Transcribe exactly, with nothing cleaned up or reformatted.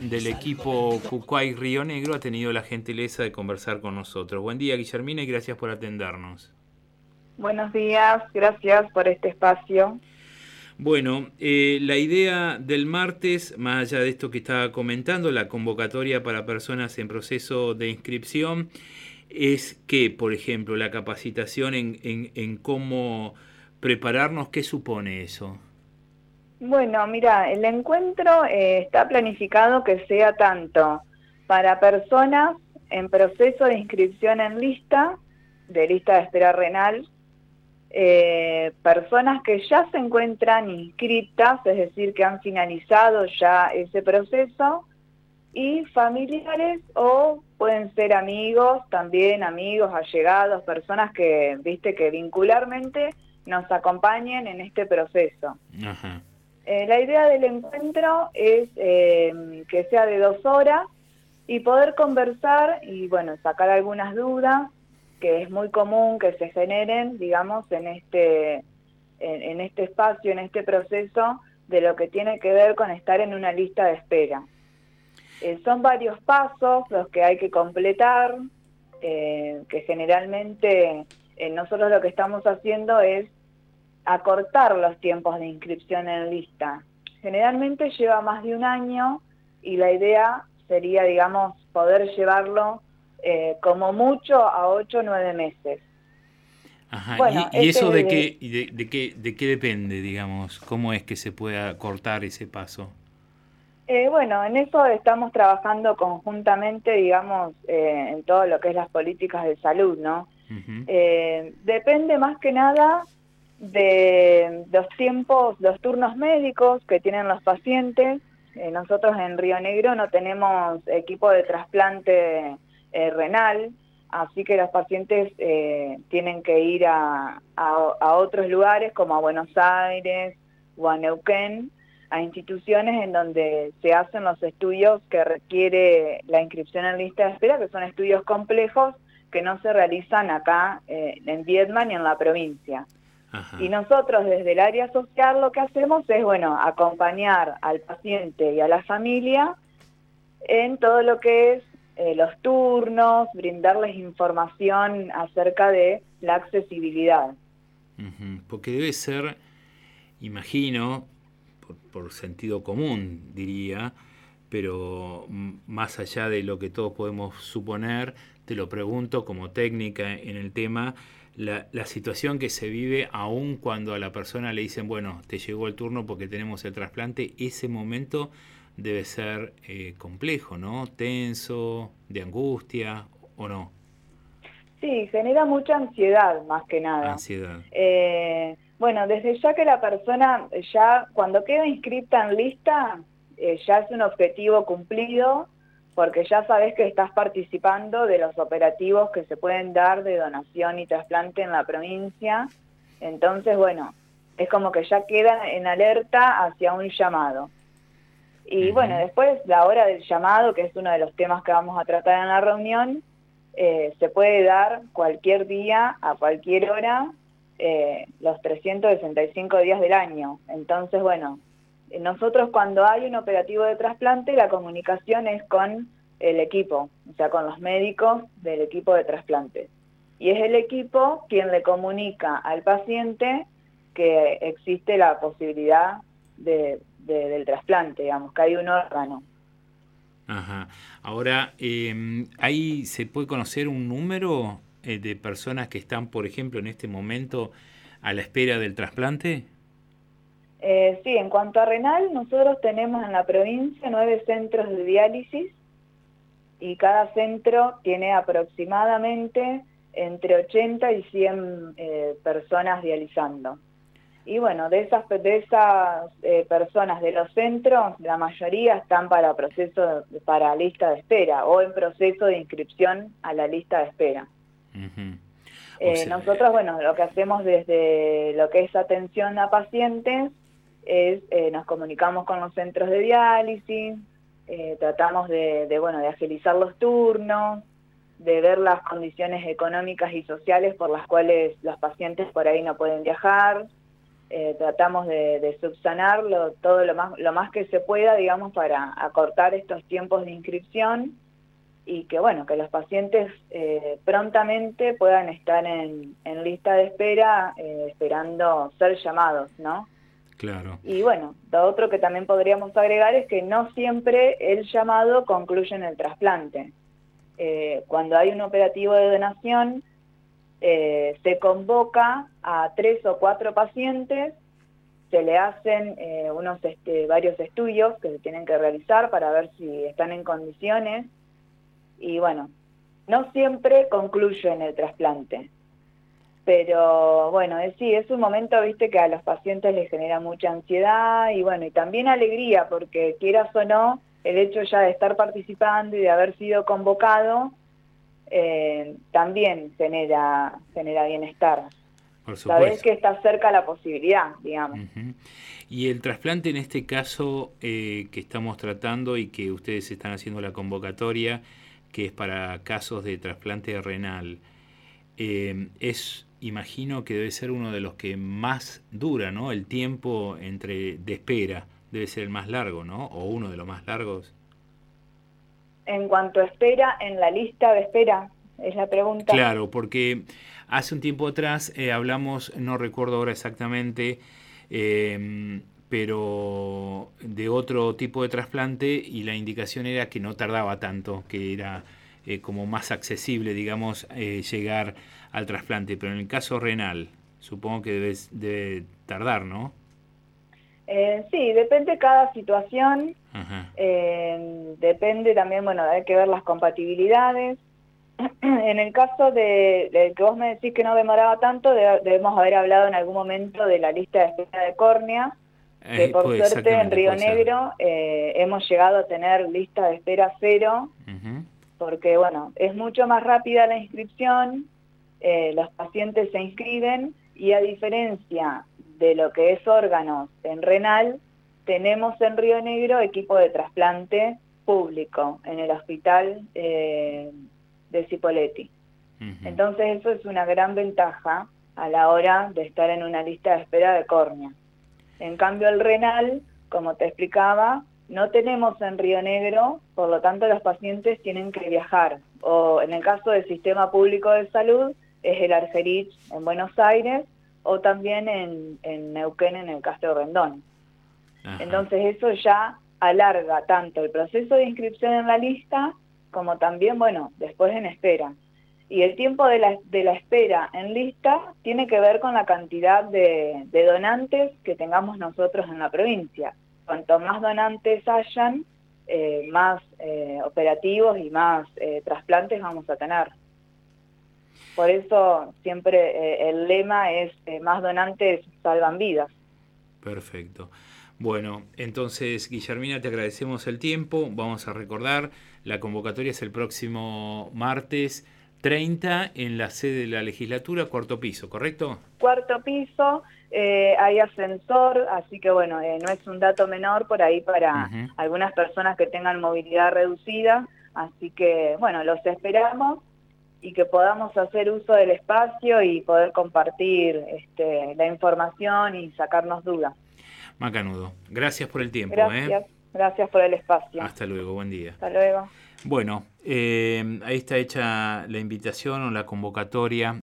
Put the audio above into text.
del equipo Cucuay Río Negro ha tenido la gentileza de conversar con nosotros. Buen día, Guillermina, y gracias por atendernos. Buenos días, gracias por este espacio. Bueno, eh, la idea del martes, más allá de esto que estaba comentando, la convocatoria para personas en proceso de inscripción, es que, por ejemplo, la capacitación en, en, en cómo prepararnos, ¿qué supone eso? Bueno, mira, el encuentro eh, está planificado que sea tanto para personas en proceso de inscripción en lista, de lista de espera renal, eh, personas que ya se encuentran inscritas, es decir, que han finalizado ya ese proceso, y familiares o pueden ser amigos, también amigos, allegados, personas que, viste, que vincularmente nos acompañen en este proceso. Ajá. Eh, la idea del encuentro es eh, que sea de dos horas y poder conversar y, bueno, sacar algunas dudas que es muy común que se generen, digamos, en este, en, en este espacio, en este proceso de lo que tiene que ver con estar en una lista de espera. Eh, son varios pasos los que hay que completar, eh, que generalmente eh, nosotros lo que estamos haciendo es acortar los tiempos de inscripción en lista. Generalmente lleva más de un año y la idea sería, digamos, poder llevarlo eh, como mucho a ocho o nueve meses. Ajá. Bueno, ¿Y, y este eso es de el, qué, de, de, qué, de qué depende, digamos? ¿Cómo es que se pueda cortar ese paso? Eh, bueno, en eso estamos trabajando conjuntamente, digamos, eh, en todo lo que es las políticas de salud, ¿no? Uh-huh. Eh, depende más que nada de los tiempos, los turnos médicos que tienen los pacientes. Eh, nosotros en Río Negro no tenemos equipo de trasplante eh, renal, así que los pacientes eh, tienen que ir a, a, a otros lugares como a Buenos Aires o a Neuquén, a instituciones en donde se hacen los estudios que requiere la inscripción en lista de espera, que son estudios complejos que no se realizan acá eh, en Viedma ni en la provincia. Ajá. Y nosotros desde el área social lo que hacemos es, bueno, acompañar al paciente y a la familia en todo lo que es eh, los turnos, brindarles información acerca de la accesibilidad. Uh-huh. Porque debe ser, imagino, por, por sentido común, diría, pero m- más allá de lo que todos podemos suponer, te lo pregunto como técnica en el tema, la, la situación que se vive aún cuando a la persona le dicen, bueno, te llegó el turno porque tenemos el trasplante, ese momento debe ser eh, complejo, ¿no? Tenso, de angustia, ¿o no? Sí, genera mucha ansiedad más que nada. Ansiedad. Eh, bueno, desde ya que la persona ya cuando queda inscrita en lista, eh, ya es un objetivo cumplido, porque ya sabes que estás participando de los operativos que se pueden dar de donación y trasplante en la provincia. Entonces, bueno, es como que ya queda en alerta hacia un llamado. Y bueno, Uh-huh. después la hora del llamado, que es uno de los temas que vamos a tratar en la reunión, eh, se puede dar cualquier día, a cualquier hora, eh, los trescientos sesenta y cinco días del año. Entonces, bueno, nosotros cuando hay un operativo de trasplante, la comunicación es con el equipo, o sea, con los médicos del equipo de trasplante. Y es el equipo quien le comunica al paciente que existe la posibilidad de, de, del trasplante, digamos, que hay un órgano. Ajá. Ahora, eh, ¿ahí se puede conocer un número eh, de personas que están, por ejemplo, en este momento a la espera del trasplante? Eh, sí, en cuanto a renal, nosotros tenemos en la provincia nueve centros de diálisis y cada centro tiene aproximadamente entre ochenta y cien eh, personas dializando. Y bueno, de esas, de esas eh, personas de los centros, la mayoría están para proceso, para lista de espera o en proceso de inscripción a la lista de espera. Uh-huh. O Eh, sea, nosotros, bueno, lo que hacemos desde lo que es atención a pacientes es, eh, nos comunicamos con los centros de diálisis, eh, tratamos de, de, bueno, de agilizar los turnos, de ver las condiciones económicas y sociales por las cuales los pacientes por ahí no pueden viajar. eh, tratamos de, de subsanarlo todo lo más, lo más que se pueda, digamos, para acortar estos tiempos de inscripción y que, bueno, que los pacientes eh, prontamente puedan estar en, en lista de espera, eh, esperando ser llamados, ¿no? Claro. Y bueno, lo otro que también podríamos agregar es que no siempre el llamado concluye en el trasplante. Eh, cuando hay un operativo de donación, eh, se convoca a tres o cuatro pacientes, se le hacen eh, unos este, varios estudios que se tienen que realizar para ver si están en condiciones, y bueno, no siempre concluye en el trasplante. Pero bueno, es, sí, es un momento, viste, que a los pacientes les genera mucha ansiedad y bueno, y también alegría, porque quieras o no, el hecho ya de estar participando y de haber sido convocado, eh, también genera, genera bienestar. Por supuesto. Sabés que está cerca la posibilidad, digamos. Uh-huh. Y el trasplante en este caso eh, que estamos tratando y que ustedes están haciendo la convocatoria, que es para casos de trasplante renal, eh, es, imagino que debe ser uno de los que más dura, ¿no? El tiempo entre de espera debe ser el más largo, ¿no? O uno de los más largos. En cuanto a espera, en la lista de espera, es la pregunta. Claro, porque hace un tiempo atrás eh, hablamos, no recuerdo ahora exactamente, eh, pero de otro tipo de trasplante y la indicación era que no tardaba tanto, que era eh, como más accesible, digamos, eh, llegar al trasplante. Pero en el caso renal, supongo que debe, debe tardar, ¿no? Eh, sí, depende cada situación, eh, depende también, bueno, hay que ver las compatibilidades. En el caso de, de que vos me decís que no demoraba tanto, de, debemos haber hablado en algún momento de la lista de espera de córnea, que por pues, suerte en Río Negro eh, hemos llegado a tener lista de espera cero, uh-huh. porque bueno, es mucho más rápida la inscripción, eh, los pacientes se inscriben y a diferencia de lo que es órganos en renal, tenemos en Río Negro equipo de trasplante público en el hospital eh, de Cipolletti. Uh-huh. Entonces eso es una gran ventaja a la hora de estar en una lista de espera de córnea. En cambio el renal, como te explicaba, no tenemos en Río Negro, por lo tanto los pacientes tienen que viajar. O en el caso del Sistema Público de Salud, es el Argerich en Buenos Aires, o también en, en Neuquén, en el Castro Rendón. Ajá. Entonces eso ya alarga tanto el proceso de inscripción en la lista, como también, bueno, después en espera. Y el tiempo de la, de la espera en lista tiene que ver con la cantidad de, de donantes que tengamos nosotros en la provincia. Cuanto más donantes hayan, eh, más eh, operativos y más eh, trasplantes vamos a tener. Por eso siempre eh, el lema es eh, más donantes salvan vidas. Perfecto. Bueno, entonces, Guillermina, te agradecemos el tiempo. Vamos a recordar, la convocatoria es el próximo martes treinta en la sede de la legislatura, cuarto piso, ¿correcto? Cuarto piso, eh, hay ascensor, así que bueno, eh, no es un dato menor por ahí para uh-huh. algunas personas que tengan movilidad reducida. Así que, bueno, los esperamos y que podamos hacer uso del espacio y poder compartir este, la información y sacarnos dudas. Macanudo, gracias por el tiempo. Gracias, ¿eh? gracias por el espacio. Hasta luego, buen día. Hasta luego. Bueno, eh, ahí está hecha la invitación o la convocatoria